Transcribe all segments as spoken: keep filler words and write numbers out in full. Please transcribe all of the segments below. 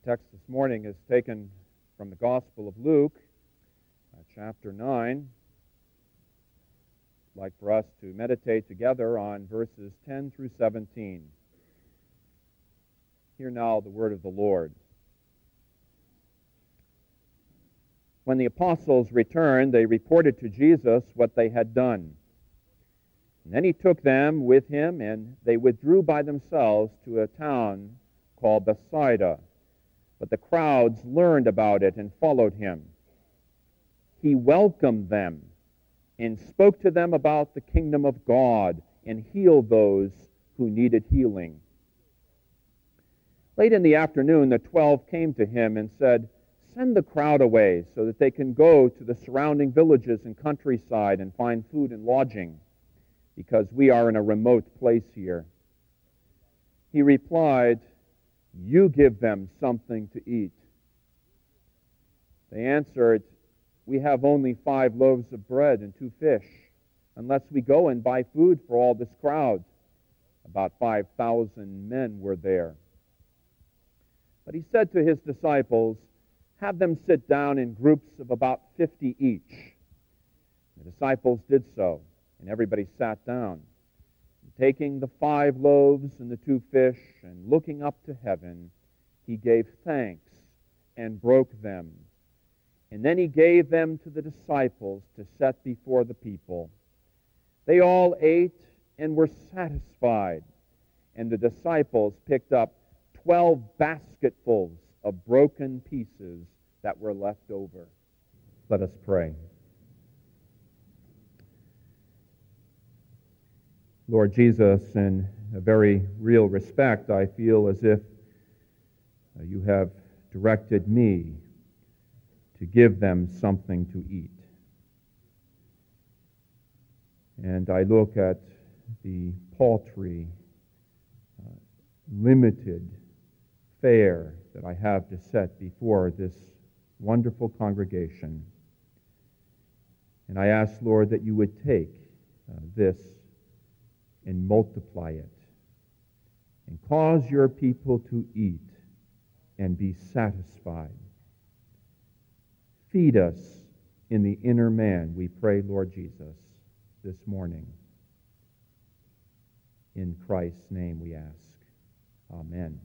text this morning is taken from the Gospel of Luke, uh, chapter nine. I'd like for us to meditate together on verses ten through seventeen. Hear now the word of the Lord. When the apostles returned, they reported to Jesus what they had done. And then he took them with him, and they withdrew by themselves to a town called Bethsaida. But the crowds learned about it and followed him. He welcomed them and spoke to them about the kingdom of God and healed those who needed healing. Late in the afternoon, the twelve came to him and said, "Send the crowd away so that they can go to the surrounding villages and countryside and find food and lodging, because we are in a remote place here." He replied, "You give them something to eat." They answered, "We have only five loaves of bread and two fish, unless we go and buy food for all this crowd." About five thousand men were there. But he said to his disciples, "Have them sit down in groups of about fifty each." The disciples did so, and everybody sat down. And taking the five loaves and the two fish, and looking up to heaven, he gave thanks and broke them. And then he gave them to the disciples to set before the people. They all ate and were satisfied, and the disciples picked up twelve basketfuls of broken pieces that were left over. Let us pray. Lord Jesus, in a very real respect, I feel as if you have directed me to give them something to eat. And I look at the paltry, uh, limited fare that I have to set before this wonderful congregation. And I ask, Lord, that you would take uh, this and multiply it, and cause your people to eat and be satisfied. Feed us in the inner man, we pray, Lord Jesus, this morning. In Christ's name we ask. Amen.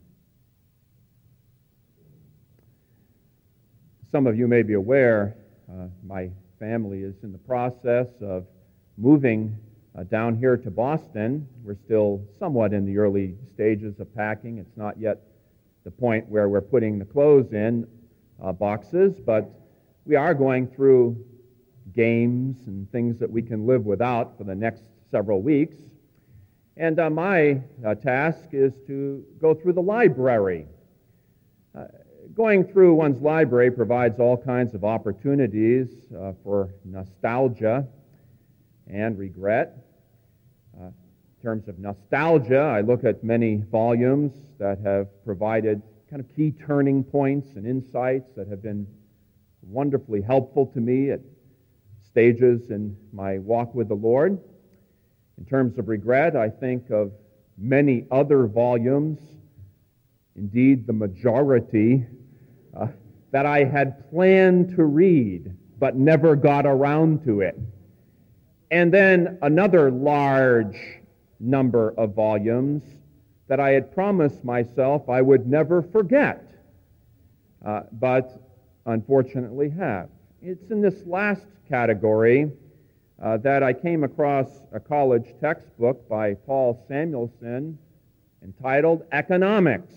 Some of you may be aware, uh, my family is in the process of moving uh, down here to Boston. We're still somewhat in the early stages of packing. It's not yet the point where we're putting the clothes in uh, boxes, but we are going through games and things that we can live without for the next several weeks. And uh, my uh, task is to go through the library. Uh, Going through one's library provides all kinds of opportunities uh, for nostalgia and regret. Uh, in terms of nostalgia, I look at many volumes that have provided kind of key turning points and insights that have been wonderfully helpful to me at stages in my walk with the Lord. In terms of regret, I think of many other volumes, indeed the majority, Uh, that I had planned to read, but never got around to it. And then another large number of volumes that I had promised myself I would never forget, uh, but unfortunately have. It's in this last category uh, that I came across a college textbook by Paul Samuelson entitled Economics.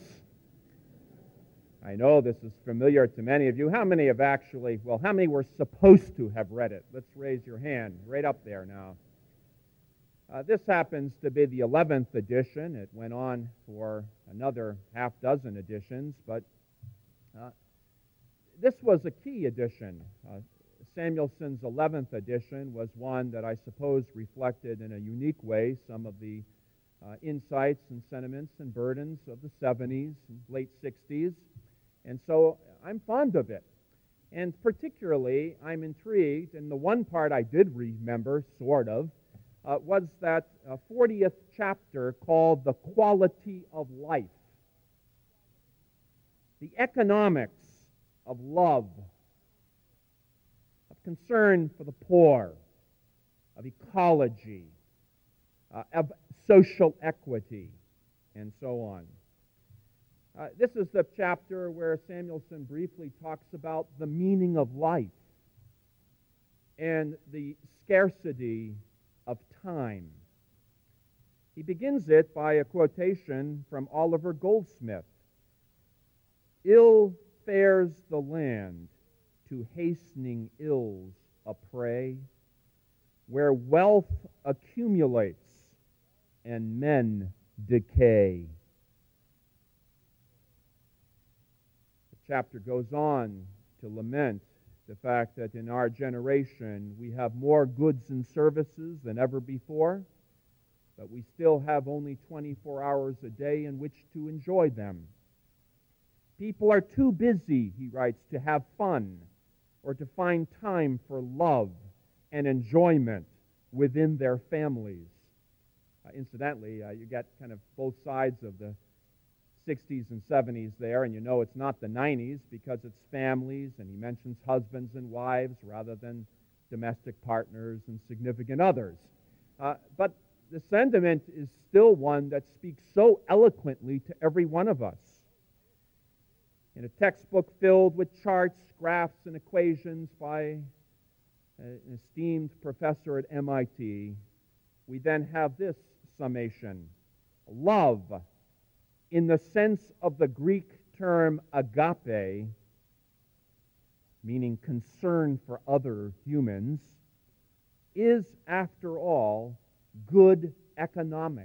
I know this is familiar to many of you. How many have actually, well, how many were supposed to have read it? Let's raise your hand, right up there now. Uh, this happens to be the eleventh edition. It went on for another half dozen editions, but uh, this was a key edition. Uh, Samuelson's eleventh edition was one that I suppose reflected in a unique way some of the uh, insights and sentiments and burdens of the seventies and late sixties. And so I'm fond of it. And particularly, I'm intrigued, and the one part I did remember, sort of, uh, was that uh, fortieth chapter called The Quality of Life. the economics of love, of concern for the poor, of ecology, uh, of social equity, and so on. Uh, this is the chapter where Samuelson briefly talks about the meaning of life and the scarcity of time. He begins it by a quotation from Oliver Goldsmith. "Ill fares the land to hastening ills a prey, where wealth accumulates and men decay." The chapter goes on to lament the fact that in our generation we have more goods and services than ever before, but we still have only twenty-four hours a day in which to enjoy them. People are too busy, he writes, to have fun or to find time for love and enjoyment within their families. Uh, incidentally, uh, you get kind of both sides of the sixties and seventies there, and you know it's not the nineties because it's families, and he mentions husbands and wives rather than domestic partners and significant others. Uh, but the sentiment is still one that speaks so eloquently to every one of us. In a textbook filled with charts, graphs, and equations by an esteemed professor at M I T, we then have this summation: love, in the sense of the Greek term agape, meaning concern for other humans, is, after all, good economics.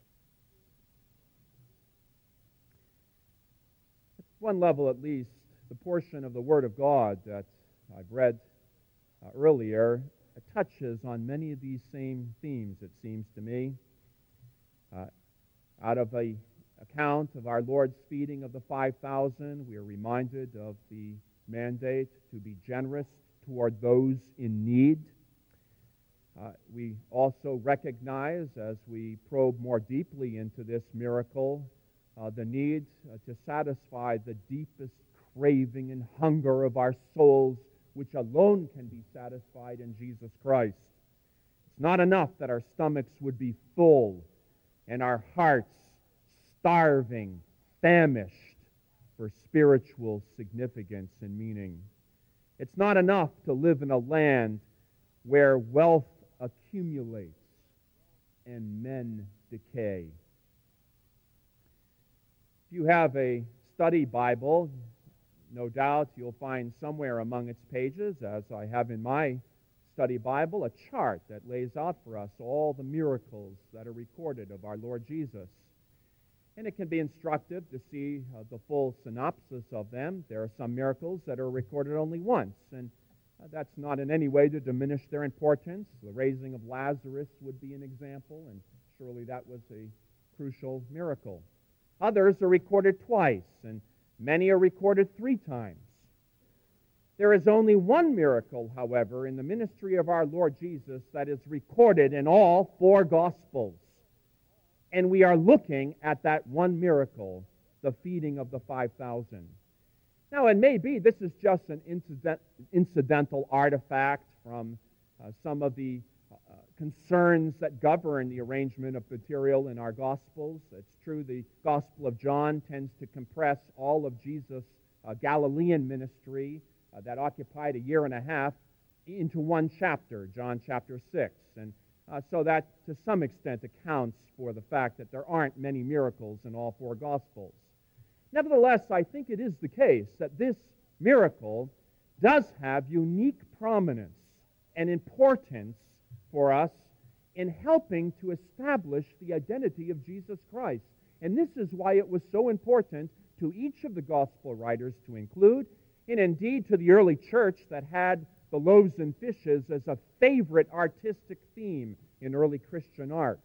At one level, at least, the portion of the Word of God that I've read uh, earlier touches on many of these same themes, it seems to me. Uh, out of a account of our Lord's feeding of the five thousand, we are reminded of the mandate to be generous toward those in need. Uh, we also recognize, as we probe more deeply into this miracle, uh, the need uh, to satisfy the deepest craving and hunger of our souls, which alone can be satisfied in Jesus Christ. It's not enough that our stomachs would be full and our hearts starving, famished for spiritual significance and meaning. It's not enough to live in a land where wealth accumulates and men decay. If you have a study Bible, no doubt you'll find somewhere among its pages, as I have in my study Bible, a chart that lays out for us all the miracles that are recorded of our Lord Jesus. And it can be instructive to see uh, the full synopsis of them. There are some miracles that are recorded only once, and uh, that's not in any way to diminish their importance. The raising of Lazarus would be an example, and surely that was a crucial miracle. Others are recorded twice, and many are recorded three times. There is only one miracle, however, in the ministry of our Lord Jesus that is recorded in all four Gospels. And we are looking at that one miracle, the feeding of the five thousand. Now, it may be this is just an incident, incidental artifact from uh, some of the uh, concerns that govern the arrangement of material in our Gospels. It's true the Gospel of John tends to compress all of Jesus' uh, Galilean ministry uh, that occupied a year and a half into one chapter, John chapter six. And Uh, so that, to some extent, accounts for the fact that there aren't many miracles in all four Gospels. Nevertheless, I think it is the case that this miracle does have unique prominence and importance for us in helping to establish the identity of Jesus Christ. And this is why it was so important to each of the Gospel writers to include, and indeed to the early church that had the loaves and fishes as a favorite artistic theme in early Christian art.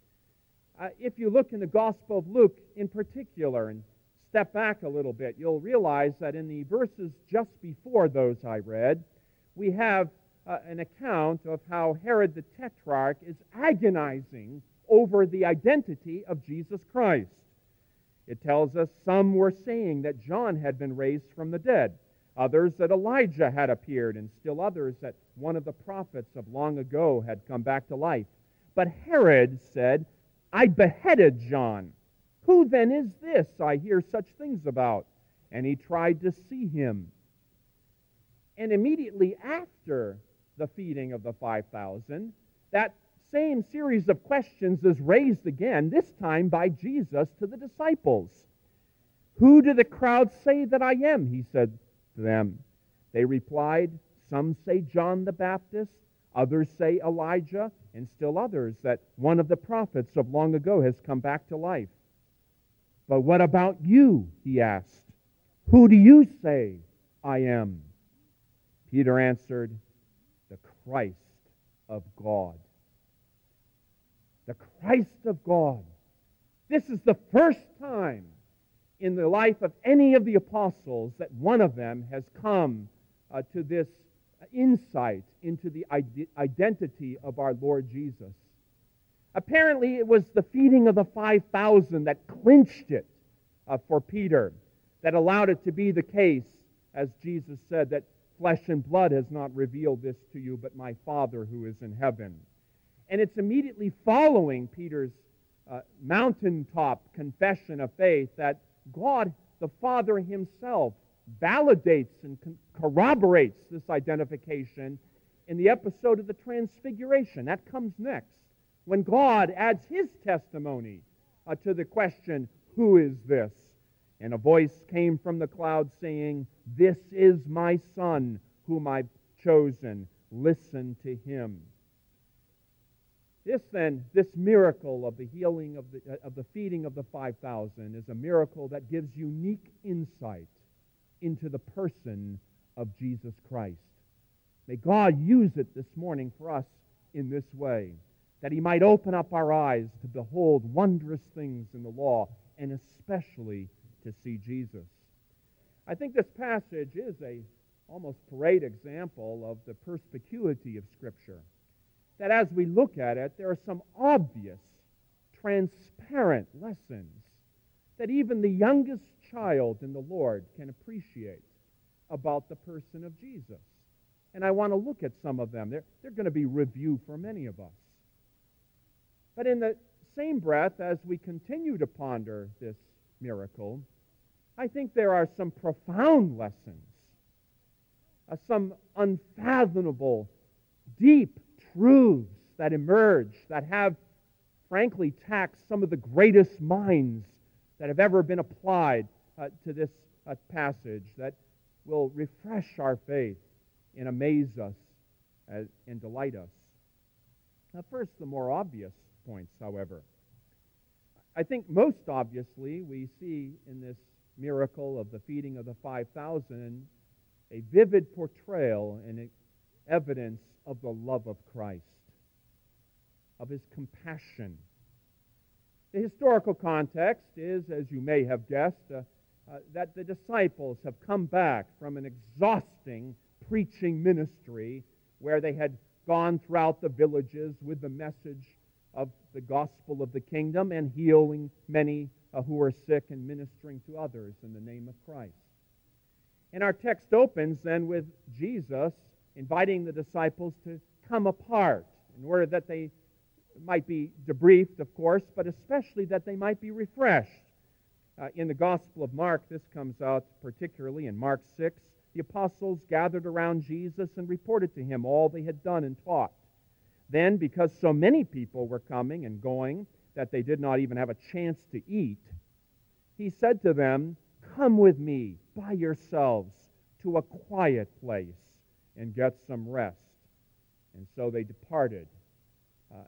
Uh, if you look in the Gospel of Luke in particular and step back a little bit, you'll realize that in the verses just before those I read, we have uh, an account of how Herod the Tetrarch is agonizing over the identity of Jesus Christ. It tells us some were saying that John had been raised from the dead, others that Elijah had appeared, and still others that one of the prophets of long ago had come back to life. But Herod said, I beheaded John. Who then is this I hear such things about? And he tried to see him. And immediately after the feeding of the five thousand, that same series of questions is raised again, this time by Jesus to the disciples. Who do the crowd say that I am? He said to them. They replied, some say John the Baptist, others say Elijah, and still others that one of the prophets of long ago has come back to life. But what about you? He asked. Who do you say I am? Peter answered, the Christ of God. The Christ of God. This is the first time in the life of any of the apostles that one of them has come uh, to this insight into the ide- identity of our Lord Jesus. Apparently, it was the feeding of the five thousand that clinched it uh, for Peter, that allowed it to be the case, as Jesus said, that flesh and blood has not revealed this to you, but my Father who is in heaven. And it's immediately following Peter's uh, mountaintop confession of faith that God, the Father himself, validates and con- corroborates this identification in the episode of the Transfiguration. That comes next, when God adds his testimony uh, to the question, who is this? And a voice came from the cloud saying, this is my Son, whom I've chosen. Listen to him. This then, this miracle of the healing of the, uh, of the feeding of the five thousand is a miracle that gives unique insight into the person of Jesus Christ. May God use it this morning for us in this way, that he might open up our eyes to behold wondrous things in the law, and especially to see Jesus. I think this passage is a almost parade example of the perspicuity of Scripture. That as we look at it, there are some obvious, transparent lessons that even the youngest child in the Lord can appreciate about the person of Jesus. And I want to look at some of them. They're, they're going to be review for many of us. But in the same breath, as we continue to ponder this miracle, I think there are some profound lessons, uh, some unfathomable, deep truths that emerge, that have, frankly, taxed some of the greatest minds that have ever been applied uh, to this uh, passage, that will refresh our faith and amaze us uh, and delight us. Now, first, the more obvious points, however. I think most obviously we see in this miracle of the feeding of the five thousand a vivid portrayal and evidence of the love of Christ, of his compassion. The historical context is, as you may have guessed, uh, uh, that the disciples have come back from an exhausting preaching ministry where they had gone throughout the villages with the message of the gospel of the kingdom and healing many uh, who were sick and ministering to others in the name of Christ. And our text opens then with Jesus inviting the disciples to come apart in order that they might be debriefed, of course, but especially that they might be refreshed. Uh, in the Gospel of Mark, this comes out particularly in Mark six. The apostles gathered around Jesus and reported to him all they had done and taught. Then, because so many people were coming and going that they did not even have a chance to eat, he said to them, "Come with me by yourselves to a quiet place and get some rest." And so they departed. Uh,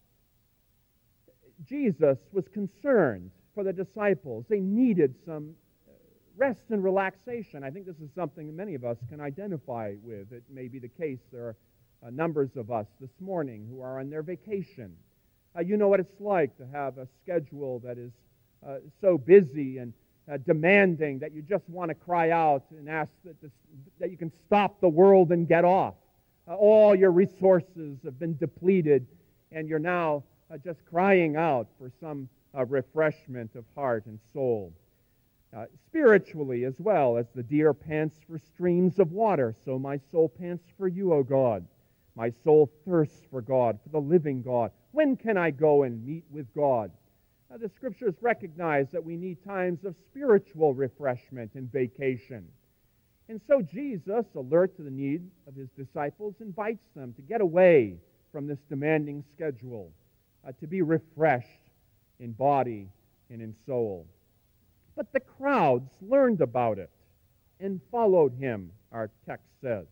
Jesus was concerned for the disciples. They needed some rest and relaxation. I think this is something that many of us can identify with. It may be the case. There are uh, numbers of us this morning who are on their vacation. Uh, you know what it's like to have a schedule that is uh, so busy and uh, demanding that you just want to cry out and ask that, this, that you can stop the world and get off. Uh, all your resources have been depleted, and you're now uh, just crying out for some uh, refreshment of heart and soul. Uh, spiritually as well, as the deer pants for streams of water, so my soul pants for you, O God. My soul thirsts for God, for the living God. When can I go and meet with God? Uh, the Scriptures recognize that we need times of spiritual refreshment and vacation. And so Jesus, alert to the need of his disciples, invites them to get away from this demanding schedule, uh, to be refreshed in body and in soul. But the crowds learned about it and followed him, our text says.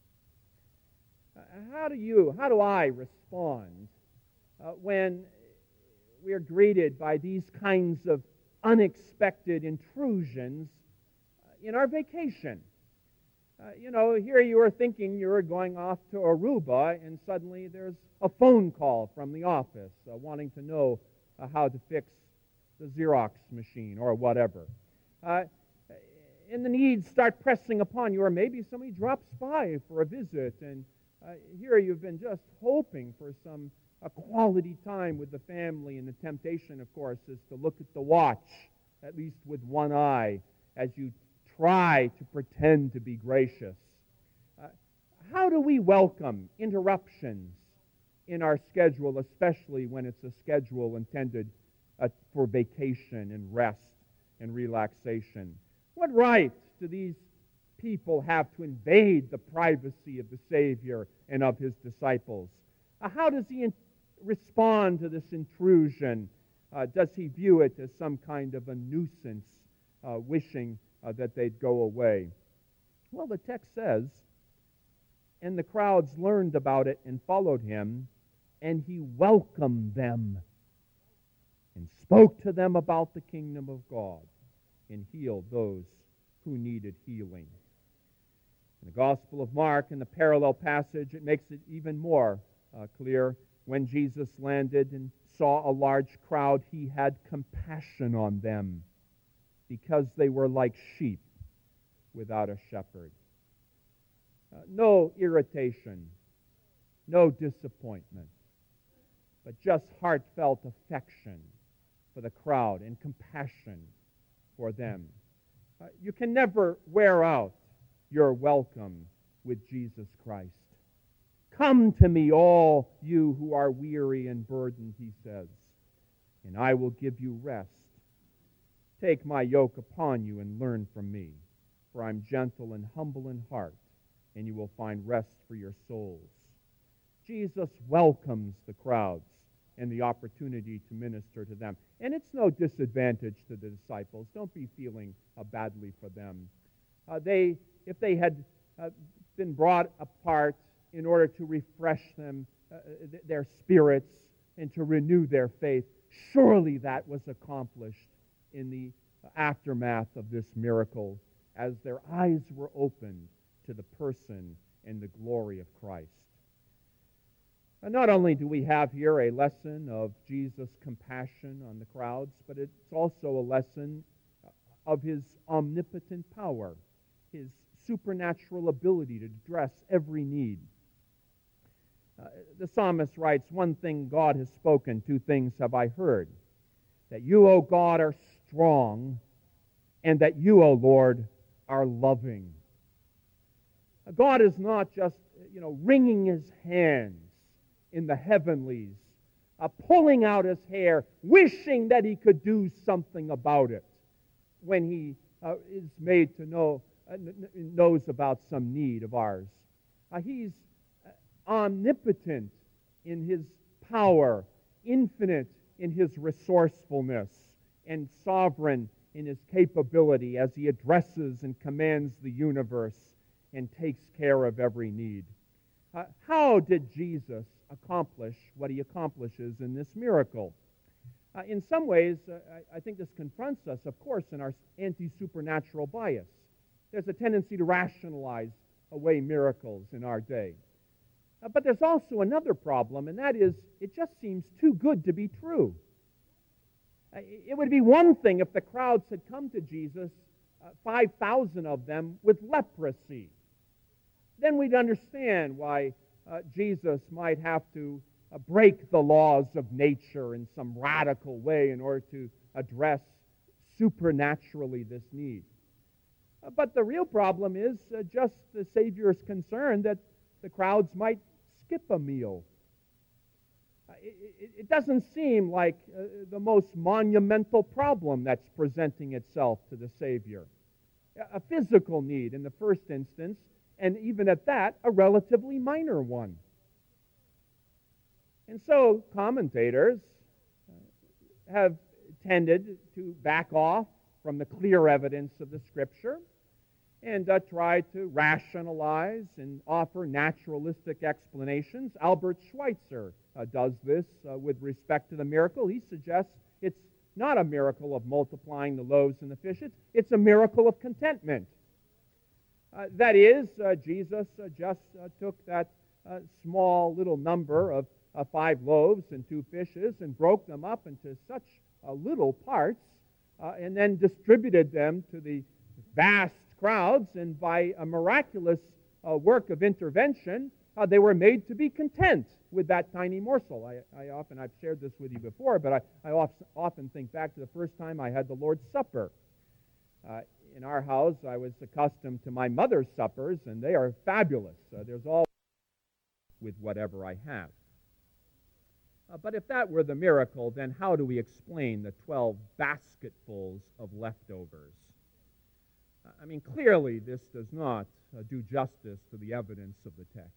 Uh, how do you, how do I respond uh, when we are greeted by these kinds of unexpected intrusions in our vacation? Uh, you know, here you are thinking you were going off to Aruba, and suddenly there's a phone call from the office uh, wanting to know uh, how to fix the Xerox machine or whatever. Uh, and the needs start pressing upon you, or maybe somebody drops by for a visit, and uh, here you've been just hoping for some a quality time with the family, and the temptation, of course, is to look at the watch, at least with one eye, as you try to pretend to be gracious. Uh, how do we welcome interruptions in our schedule, especially when it's a schedule intended uh, for vacation and rest and relaxation? What right do these people have to invade the privacy of the Savior and of his disciples? Uh, how does he in- respond to this intrusion? Uh, does he view it as some kind of a nuisance, uh, wishing uh, that they'd go away? Well, the text says, and the crowds learned about it and followed him, and he welcomed them and spoke to them about the kingdom of God and healed those who needed healing. In the Gospel of Mark, in the parallel passage, it makes it even more uh, clear. When Jesus landed and saw a large crowd, he had compassion on them because they were like sheep without a shepherd. Uh, no irritation, no disappointment, but just heartfelt affection for the crowd and compassion for them. Uh, you can never wear out your welcome with Jesus Christ. Come to me, all you who are weary and burdened, he says, and I will give you rest. Take my yoke upon you and learn from me, for I'm gentle and humble in heart, and you will find rest for your souls. Jesus welcomes the crowds and the opportunity to minister to them. And it's no disadvantage to the disciples. Don't be feeling uh, badly for them. Uh, they, if they had uh, been brought apart in order to refresh them, uh, th- their spirits, and to renew their faith, surely that was accomplished in the aftermath of this miracle, as their eyes were opened to the person and the glory of Christ. And not only do we have here a lesson of Jesus' compassion on the crowds, but it's also a lesson of his omnipotent power, his supernatural ability to address every need. Uh, the psalmist writes, one thing God has spoken, two things have I heard, that you, O God, are strong, and that you, O Lord, are loving. Uh, God is not just, you know, wringing his hands in the heavenlies, uh, pulling out his hair, wishing that he could do something about it when he uh, is made to know, uh, n- knows about some need of ours. Uh, he's omnipotent in his power, infinite in his resourcefulness, and sovereign in his capability as he addresses and commands the universe and takes care of every need. Uh, how did Jesus accomplish what he accomplishes in this miracle? Uh, in some ways, uh, I, I think this confronts us, of course, in our anti-supernatural bias. There's a tendency to rationalize away miracles in our day. Uh, but there's also another problem, and that is it just seems too good to be true. Uh, it would be one thing if the crowds had come to Jesus, uh, five thousand of them, with leprosy. Then we'd understand why uh, Jesus might have to uh, break the laws of nature in some radical way in order to address supernaturally this need. Uh, but the real problem is uh, just the Savior's concern that the crowds might skip a meal. Uh, it, it, it doesn't seem like uh, the most monumental problem that's presenting itself to the Savior. A physical need in the first instance, and even at that, a relatively minor one. And so commentators have tended to back off from the clear evidence of the Scripture and uh, try to rationalize and offer naturalistic explanations. Albert Schweitzer uh, does this uh, with respect to the miracle. He suggests it's not a miracle of multiplying the loaves and the fishes. It's a miracle of contentment. Uh, that is, uh, Jesus uh, just uh, took that uh, small little number of uh, five loaves and two fishes and broke them up into such uh, little parts uh, and then distributed them to the vast crowds, and by a miraculous uh, work of intervention, uh, they were made to be content with that tiny morsel. I, I often, I've shared this with you before, but I, I often, often think back to the first time I had the Lord's Supper. Uh, in our house, I was accustomed to my mother's suppers, and they are fabulous. Uh, there's all with whatever I have. Uh, but if that were the miracle, then how do we explain the twelve basketfuls of leftovers? Uh, I mean, clearly this does not uh, do justice to the evidence of the text.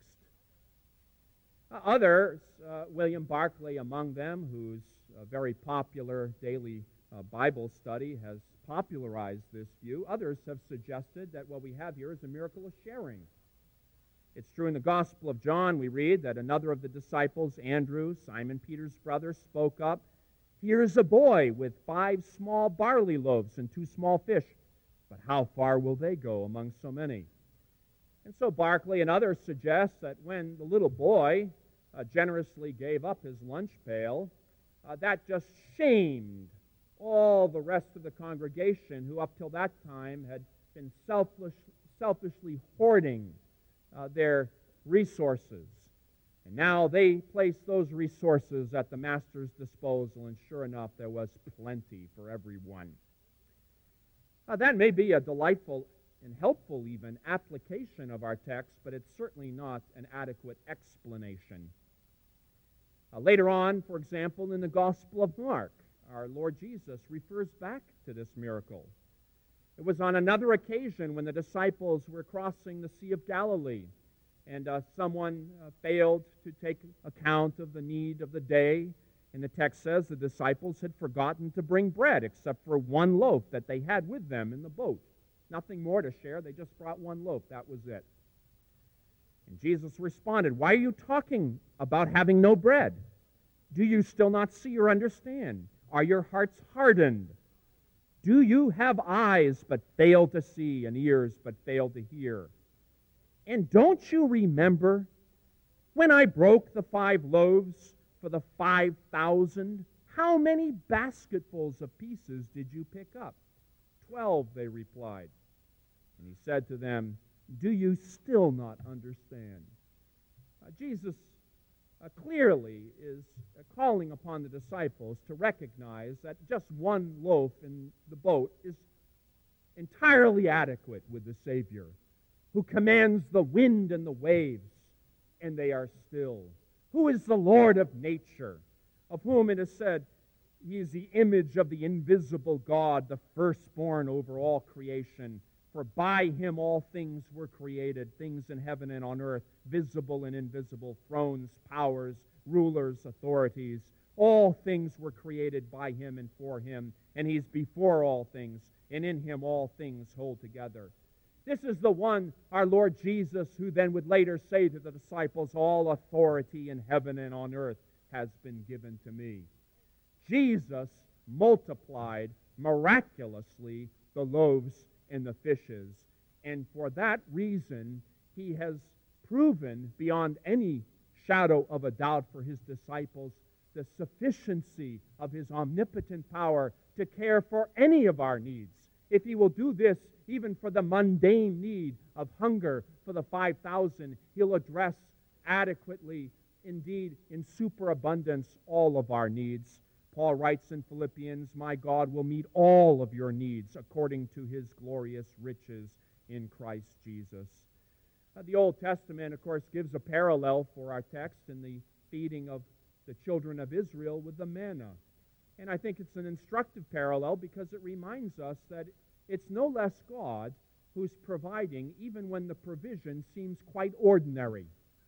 Uh, others, uh, William Barclay among them, whose uh, very popular daily uh, Bible study has popularized this view, others have suggested that what we have here is a miracle of sharing. It's true in the Gospel of John, we read that another of the disciples, Andrew, Simon Peter's brother, spoke up, "Here's a boy with five small barley loaves and two small fish, but how far will they go among so many?" And so Barclay and others suggest that when the little boy uh, generously gave up his lunch pail, uh, that just shamed all the rest of the congregation who up till that time had been selfish, selfishly hoarding uh, their resources. And now they placed those resources at the Master's disposal, and sure enough, there was plenty for everyone. Now, that may be a delightful and helpful even application of our text, but it's certainly not an adequate explanation. Uh, later on, for example, in the Gospel of Mark, our Lord Jesus refers back to this miracle. It was on another occasion when the disciples were crossing the Sea of Galilee, and uh, someone uh, failed to take account of the need of the day. And the text says the disciples had forgotten to bring bread except for one loaf that they had with them in the boat. Nothing more to share. They just brought one loaf. That was it. And Jesus responded, "Why are you talking about having no bread? Do you still not see or understand? Are your hearts hardened? Do you have eyes but fail to see and ears but fail to hear? And don't you remember when I broke the five loaves for the five thousand? How many basketfuls of pieces did you pick up?" Twelve, they replied. And he said to them, "Do you still not understand?" Uh, Jesus uh, clearly is uh, calling upon the disciples to recognize that just one loaf in the boat is entirely adequate with the Savior, who commands the wind and the waves, and they are still. Who is the Lord of nature, of whom it is said, "He is the image of the invisible God, the firstborn over all creation. For by him all things were created, things in heaven and on earth, visible and invisible, thrones, powers, rulers, authorities. All things were created by him and for him, and he's before all things, and in him all things hold together." This is the one, our Lord Jesus, who then would later say to the disciples, "All authority in heaven and on earth has been given to me." Jesus multiplied miraculously the loaves and the fishes, and for that reason he has proven beyond any shadow of a doubt for his disciples the sufficiency of his omnipotent power to care for any of our needs. If he will do this even for the mundane need of hunger for the five thousand, he'll address adequately, indeed in superabundance, all of our needs. Paul writes in Philippians, "My God will meet all of your needs according to his glorious riches in Christ Jesus." Uh, the Old Testament, of course, gives a parallel for our text in the feeding of the children of Israel with the manna. And I think it's an instructive parallel because it reminds us that it's no less God who's providing even when the provision seems quite ordinary.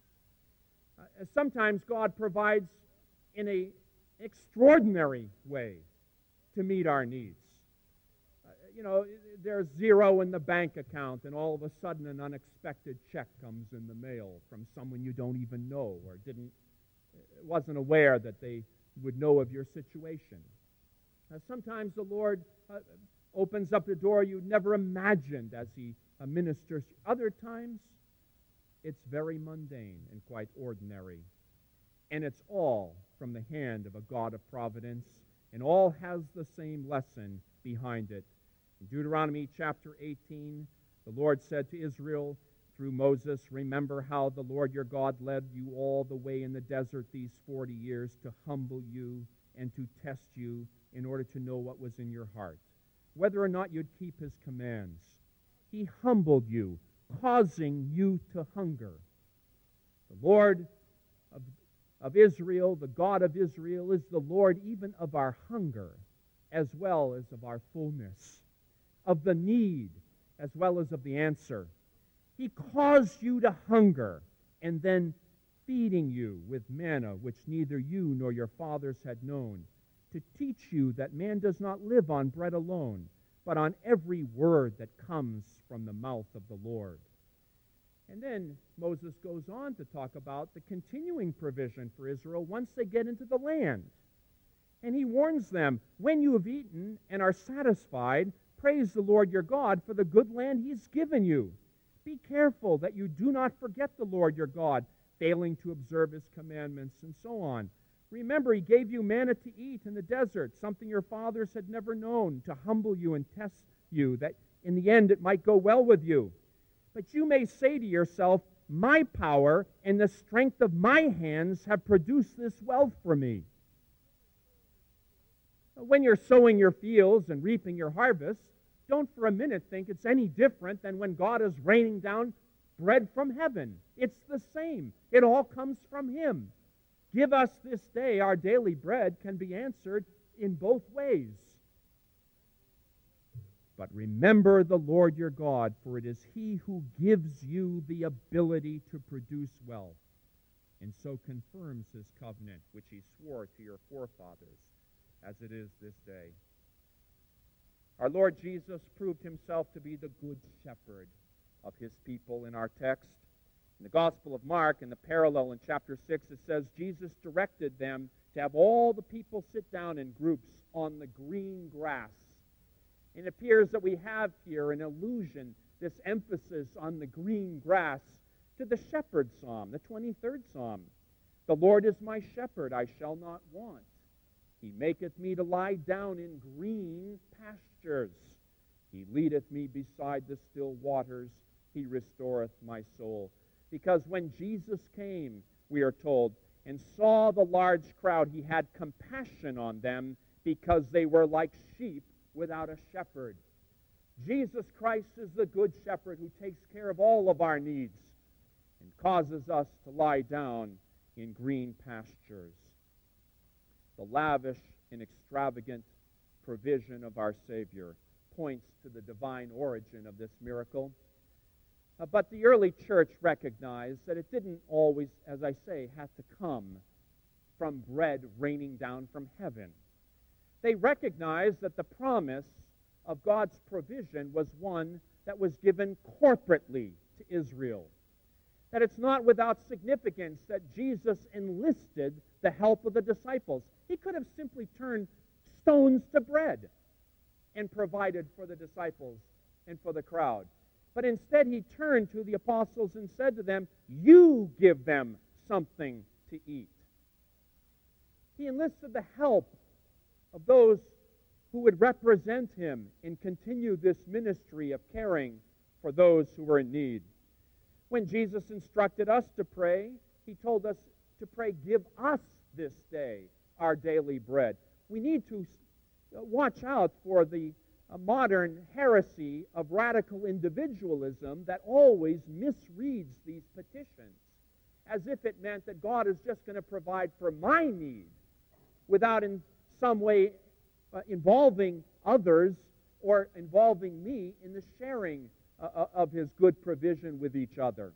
Uh, sometimes God provides in an extraordinary way to meet our needs. Uh, you know, there's zero in the bank account, and all of a sudden an unexpected check comes in the mail from someone you don't even know or didn't, wasn't aware that they would know of your situation. Uh, sometimes the Lord uh, opens up the door you never imagined as He uh, ministers. Other times, it's very mundane and quite ordinary. And it's all from the hand of a God of providence, and all has the same lesson behind it. In Deuteronomy chapter eighteen, the Lord said to Israel through Moses, "Remember how the Lord your God led you all the way in the desert these forty years to humble you and to test you in order to know what was in your heart, whether or not you'd keep His commands. He humbled you, causing you to hunger." The Lord of, of Israel, the God of Israel, is the Lord even of our hunger as well as of our fullness, of the need as well as of the answer. He caused you to hunger, and then feeding you with manna which neither you nor your fathers had known, to teach you that man does not live on bread alone, but on every word that comes from the mouth of the Lord. And then Moses goes on to talk about the continuing provision for Israel once they get into the land. And he warns them, "When you have eaten and are satisfied, praise the Lord your God for the good land He's given you. Be careful that you do not forget the Lord your God, failing to observe His commandments," and so on. "Remember, He gave you manna to eat in the desert, something your fathers had never known, to humble you and test you, that in the end it might go well with you. But you may say to yourself, 'My power and the strength of my hands have produced this wealth for me.' When you're sowing your fields and reaping your harvest, don't for a minute think it's any different than when God is raining down bread from heaven. It's the same. It all comes from Him. 'Give us this day our daily bread' can be answered in both ways. But remember the Lord your God, for it is He who gives you the ability to produce wealth, and so confirms His covenant, which He swore to your forefathers, as it is this day." Our Lord Jesus proved Himself to be the good shepherd of His people in our text. In the Gospel of Mark, in the parallel in chapter six, it says Jesus directed them to have all the people sit down in groups on the green grass. It appears that we have here an allusion, this emphasis on the green grass, to the shepherd psalm, the twenty-third psalm. "The Lord is my shepherd, I shall not want. He maketh me to lie down in green pastures. He leadeth me beside the still waters. He restoreth my soul." Because when Jesus came, we are told, and saw the large crowd, He had compassion on them because they were like sheep without a shepherd. Jesus Christ is the good shepherd who takes care of all of our needs and causes us to lie down in green pastures. The lavish and extravagant provision of our Savior points to the divine origin of this miracle. Uh, but the early church recognized that it didn't always, as I say, have to come from bread raining down from heaven. They recognized that the promise of God's provision was one that was given corporately to Israel. That it's not without significance that Jesus enlisted the help of the disciples. He could have simply turned stones to bread and provided for the disciples and for the crowd. But instead He turned to the apostles and said to them, "You give them something to eat." He enlisted the help of those who would represent Him and continue this ministry of caring for those who were in need. When Jesus instructed us to pray, He told us to pray, "Give us this day our daily bread." we need to watch out for the uh, modern heresy of radical individualism that always misreads these petitions as if it meant that God is just going to provide for my need without in some way uh, involving others or involving me in the sharing uh, of his good provision with each other.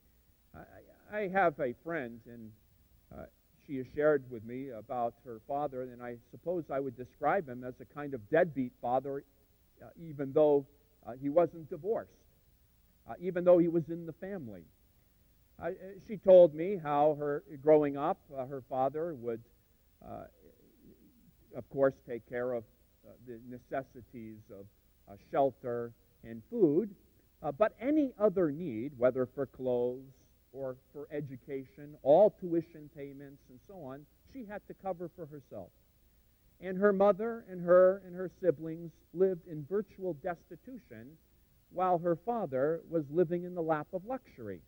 I, I have a friend, and uh, she has shared with me about her father, and I suppose I would describe him as a kind of deadbeat father, uh, even though uh, he wasn't divorced, uh, even though he was in the family. Uh, she told me how her growing up, uh, her father would, uh, of course, take care of uh, the necessities of uh, shelter and food, uh, but any other need, whether for clothes or for education, all tuition payments and so on, she had to cover for herself. And her mother and her and her siblings lived in virtual destitution while her father was living in the lap of luxury.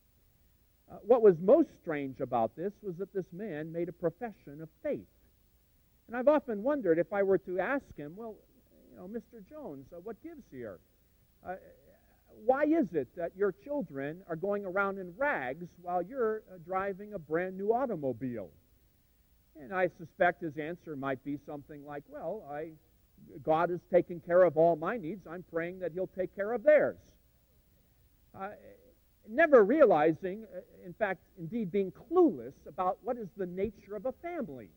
Uh, what was most strange about this was that this man made a profession of faith. And I've often wondered if I were to ask him, well, you know, Mister Jones, uh, what gives here? Uh, why is it that your children are going around in rags while you're uh, driving a brand new automobile? And I suspect his answer might be something like, well, I, God has taken care of all my needs. I'm praying that he'll take care of theirs. Uh, never realizing, in fact, indeed being clueless about what is the nature of a family.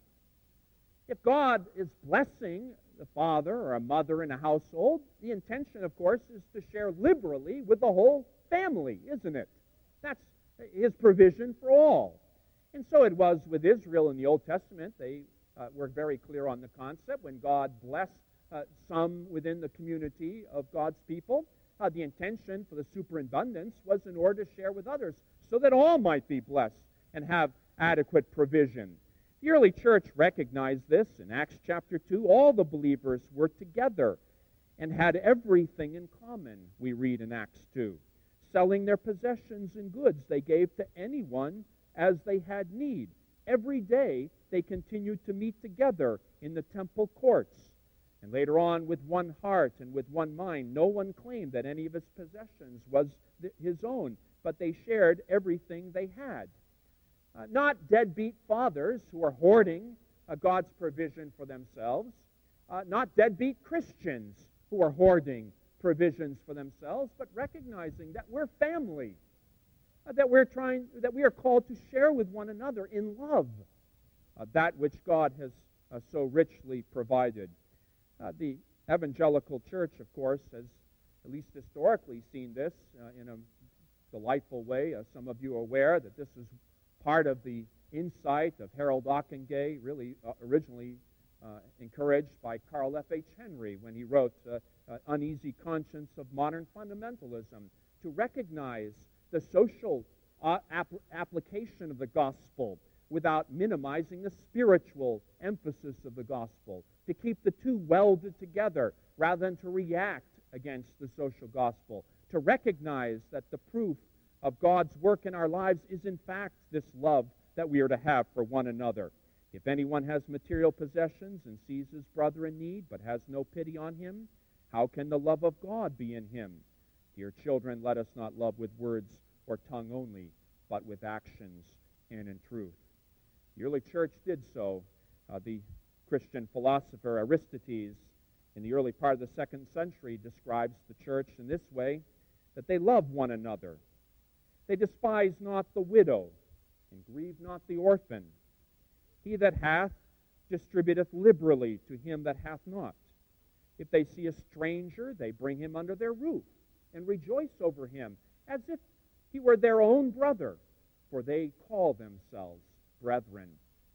If God is blessing the father or a mother in a household, the intention, of course, is to share liberally with the whole family, isn't it? That's his provision for all. And so it was with Israel in the Old Testament. They uh, were very clear on the concept. When God blessed uh, some within the community of God's people, Uh, the intention for the superabundance was in order to share with others so that all might be blessed and have adequate provision. The early church recognized this. In Acts chapter two, all the believers were together and had everything in common, we read in Acts two. Selling their possessions and goods, they gave to anyone as they had need. Every day they continued to meet together in the temple courts. And later on, with one heart and with one mind, no one claimed that any of his possessions was th- his own, but they shared everything they had. Uh, not deadbeat fathers who are hoarding uh, God's provision for themselves, uh, not deadbeat Christians who are hoarding provisions for themselves, but recognizing that we're family, uh, that we're trying, that we are called to share with one another in love uh, that which God has uh, so richly provided. Uh, the evangelical church, of course, has at least historically seen this uh, in a delightful way. Uh, some of you are aware that this is part of the insight of Harold Ockenga, really uh, originally uh, encouraged by Carl F H Henry when he wrote uh, uh, Uneasy Conscience of Modern Fundamentalism, to recognize the social uh, apl- application of the gospel without minimizing the spiritual emphasis of the gospel, to keep the two welded together rather than to react against the social gospel, to recognize that the proof of God's work in our lives is in fact this love that we are to have for one another. If anyone has material possessions and sees his brother in need but has no pity on him, how can the love of God be in him? Dear children, let us not love with words or tongue only, but with actions and in truth. The early church did so. Uh, the Christian philosopher Aristides, in the early part of the second century, describes the church in this way, that they love one another. They despise not the widow, and grieve not the orphan. He that hath distributeth liberally to him that hath not. If they see a stranger, they bring him under their roof, and rejoice over him, as if he were their own brother, for they call themselves brethren.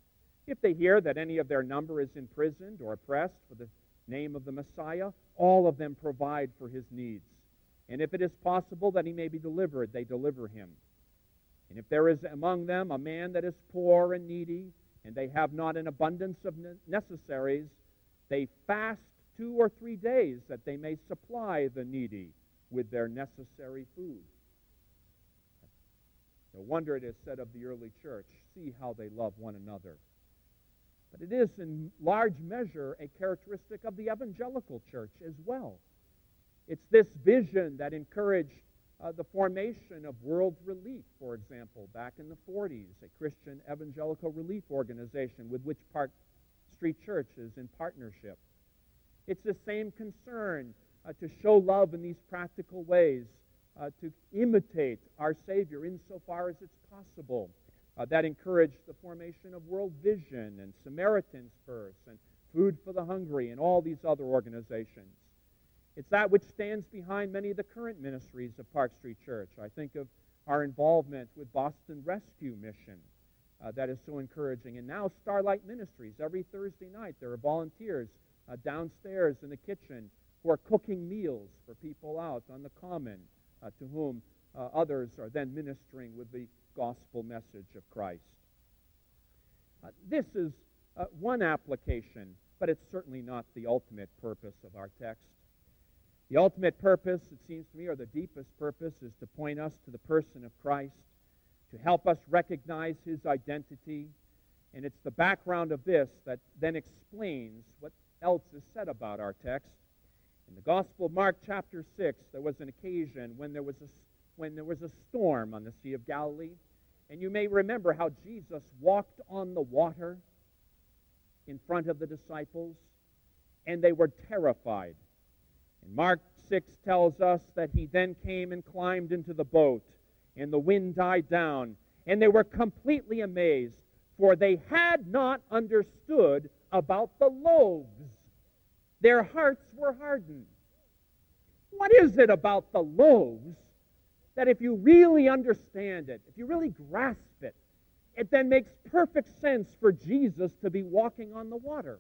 If they hear that any of their number is imprisoned or oppressed for the name of the Messiah, all of them provide for his needs. And if it is possible that he may be delivered, they deliver him. And if there is among them a man that is poor and needy, and they have not an abundance of necessaries, they fast two or three days that they may supply the needy with their necessary food. No wonder it is said of the early church, see how they love one another. But it is in large measure a characteristic of the evangelical church as well. It's this vision that encouraged uh, the formation of World Relief, for example, back in the forties, a Christian evangelical relief organization with which Park Street Church is in partnership. It's the same concern uh, to show love in these practical ways, uh, to imitate our Savior insofar as it's possible. Uh, that encouraged the formation of World Vision and Samaritan's Purse and Food for the Hungry and all these other organizations. It's that which stands behind many of the current ministries of Park Street Church. I think of our involvement with Boston Rescue Mission. Uh, that is so encouraging. And now Starlight Ministries. Every Thursday night there are volunteers uh, downstairs in the kitchen who are cooking meals for people out on the common, uh, to whom uh, others are then ministering with the gospel message of Christ. Uh, this is uh, one application, but it's certainly not the ultimate purpose of our text. The ultimate purpose, it seems to me, or the deepest purpose, is to point us to the person of Christ, to help us recognize his identity, and it's the background of this that then explains what else is said about our text. In the Gospel of Mark chapter six, there was an occasion when there was a when there was a storm on the Sea of Galilee. And you may remember how Jesus walked on the water in front of the disciples, and they were terrified. And Mark six tells us that he then came and climbed into the boat, and the wind died down, and they were completely amazed, for they had not understood about the loaves. Their hearts were hardened. What is it about the loaves that if you really understand it, if you really grasp it, it then makes perfect sense for Jesus to be walking on the water?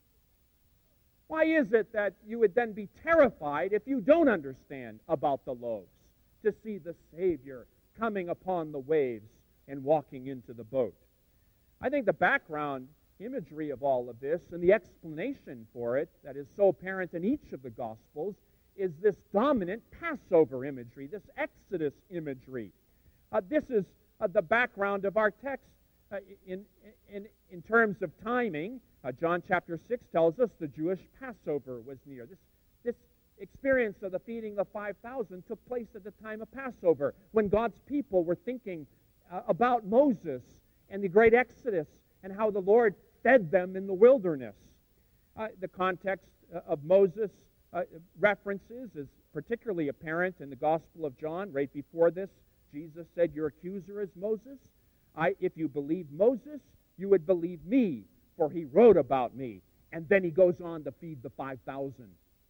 Why is it that you would then be terrified if you don't understand about the loaves, to see the Savior coming upon the waves and walking into the boat? I think the background imagery of all of this and the explanation for it that is so apparent in each of the Gospels is this dominant Passover imagery, this Exodus imagery. Uh, this is uh, the background of our text uh, in, in, in terms of timing. Uh, John chapter six tells us the Jewish Passover was near. This, this experience of the feeding of the five thousand took place at the time of Passover, when God's people were thinking uh, about Moses and the great Exodus and how the Lord fed them in the wilderness. Uh, the context uh, of Moses Uh, references is particularly apparent in the Gospel of John. Right before this, Jesus said, "Your accuser is Moses. I, if you believe Moses, you would believe me, for he wrote about me." And then he goes on to feed the five thousand.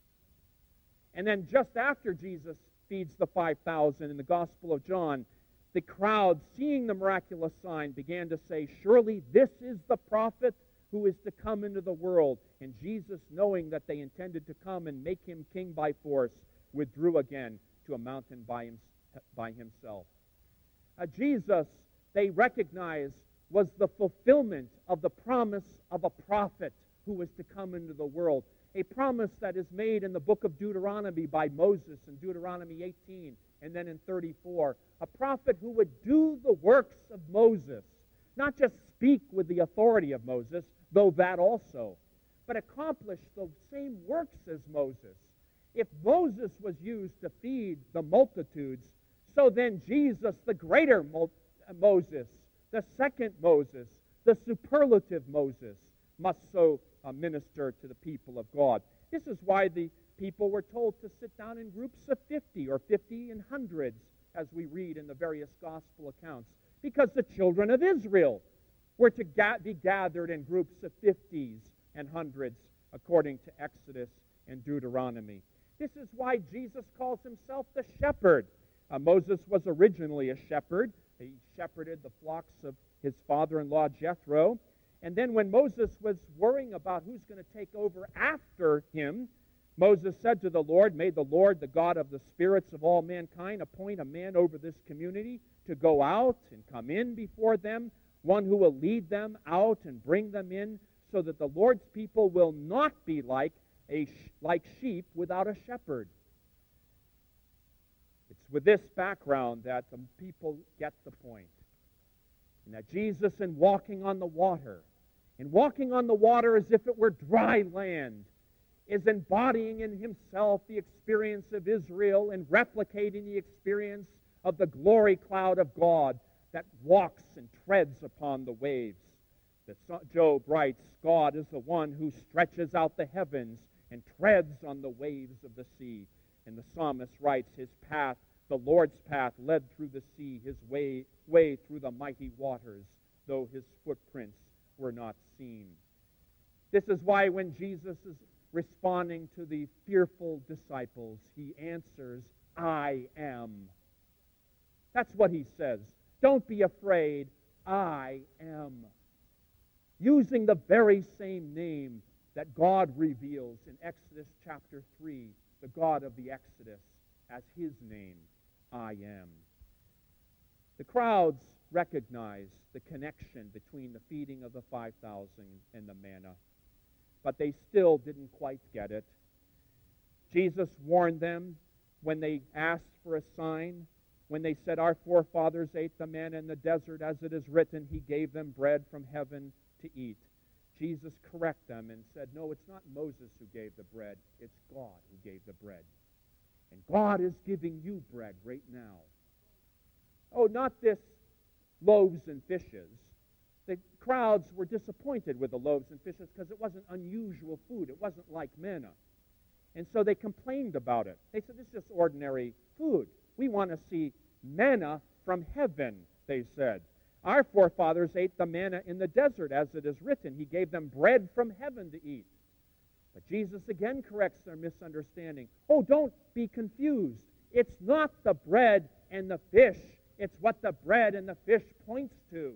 And then just after Jesus feeds the five thousand in the Gospel of John, the crowd, seeing the miraculous sign, began to say, "Surely this is the prophet who is to come into the world." And Jesus, knowing that they intended to come and make him king by force, withdrew again to a mountain by, him, by himself. Uh, Jesus, they recognized, was the fulfillment of the promise of a prophet who was to come into the world. A promise that is made in the book of Deuteronomy by Moses in Deuteronomy eighteen and then in thirty-four. A prophet who would do the works of Moses, not just speak with the authority of Moses, though that also, but accomplish the same works as Moses. If Moses was used to feed the multitudes, so then Jesus, the greater Mo- Moses, the second Moses, the superlative Moses, must so uh, minister to the people of God. This is why the people were told to sit down in groups of fifty or fifty in hundreds, as we read in the various gospel accounts, because the children of Israel were to ga- be gathered in groups of fifties and hundreds, according to Exodus and Deuteronomy. This is why Jesus calls himself the shepherd. Uh, Moses was originally a shepherd. He shepherded the flocks of his father-in-law Jethro. And then when Moses was worrying about who's going to take over after him, Moses said to the Lord, "May the Lord, the God of the spirits of all mankind, appoint a man over this community to go out and come in before them, one who will lead them out and bring them in, so that the Lord's people will not be like a like sheep without a shepherd." It's with this background that the people get the point. And that Jesus, in walking on the water, And walking on the water as if it were dry land is embodying in himself the experience of Israel and replicating the experience of the glory cloud of God that walks and treads upon the waves. That Job writes, God is the one who stretches out the heavens and treads on the waves of the sea. And the psalmist writes, his path, the Lord's path, led through the sea, his way, way through the mighty waters, though his footprints were not seen. This is why when Jesus is responding to the fearful disciples, he answers, I am. That's what he says. Don't be afraid, I am. Using the very same name that God reveals in Exodus chapter three, the God of the Exodus, as his name, I am. The crowds recognize the connection between the feeding of the five thousand and the manna, but they still didn't quite get it. Jesus warned them when they asked for a sign, when they said, our forefathers ate the manna in the desert, as it is written, he gave them bread from heaven to eat. Jesus corrected them and said, no, it's not Moses who gave the bread, it's God who gave the bread. And God is giving you bread right now. Oh, not this loaves and fishes. The crowds were disappointed with the loaves and fishes because it wasn't unusual food. It wasn't like manna. And so they complained about it. They said, this is just ordinary food. We want to see manna from heaven, they said. Our forefathers ate the manna in the desert, as it is written. He gave them bread from heaven to eat. But Jesus again corrects their misunderstanding. Oh, don't be confused. It's not the bread and the fish. It's what the bread and the fish points to.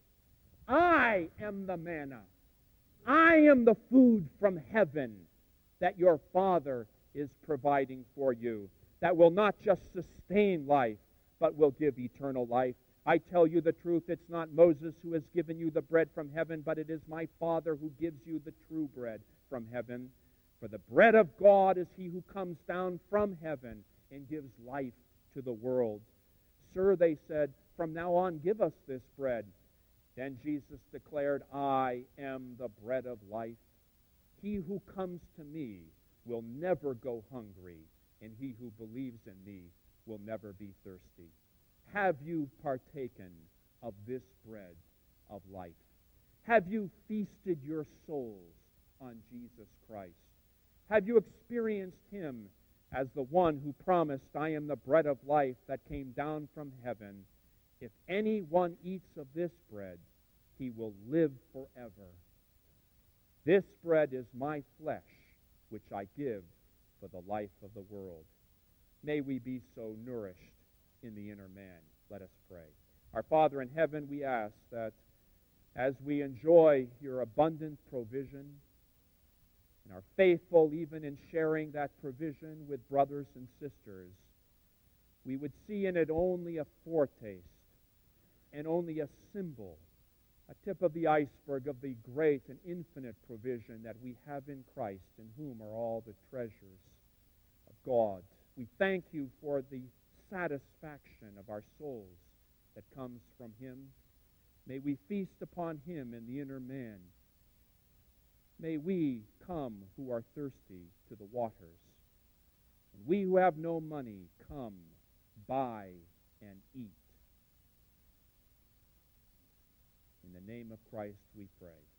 I am the manna. I am the food from heaven that your Father is providing for you, that will not just sustain life, but will give eternal life. I tell you the truth, it's not Moses who has given you the bread from heaven, but it is my Father who gives you the true bread from heaven. For the bread of God is he who comes down from heaven and gives life to the world. Sir, they said, from now on give us this bread. Then Jesus declared, I am the bread of life. He who comes to me will never go hungry, and he who believes in me will never be thirsty. Have you partaken of this bread of life? Have you feasted your souls on Jesus Christ? Have you experienced him as the one who promised, I am the bread of life that came down from heaven? If anyone eats of this bread, he will live forever. This bread is my flesh, which I give for the life of the world. May we be so nourished in the inner man. Let us pray. Our Father in heaven, we ask that as we enjoy your abundant provision and are faithful even in sharing that provision with brothers and sisters, we would see in it only a foretaste and only a symbol, a tip of the iceberg of the great and infinite provision that we have in Christ, in whom are all the treasures of God. We thank you for the satisfaction of our souls that comes from him. May we feast upon him in the inner man. May we come who are thirsty to the waters. And we who have no money, come, buy, and eat. In the name of Christ we pray.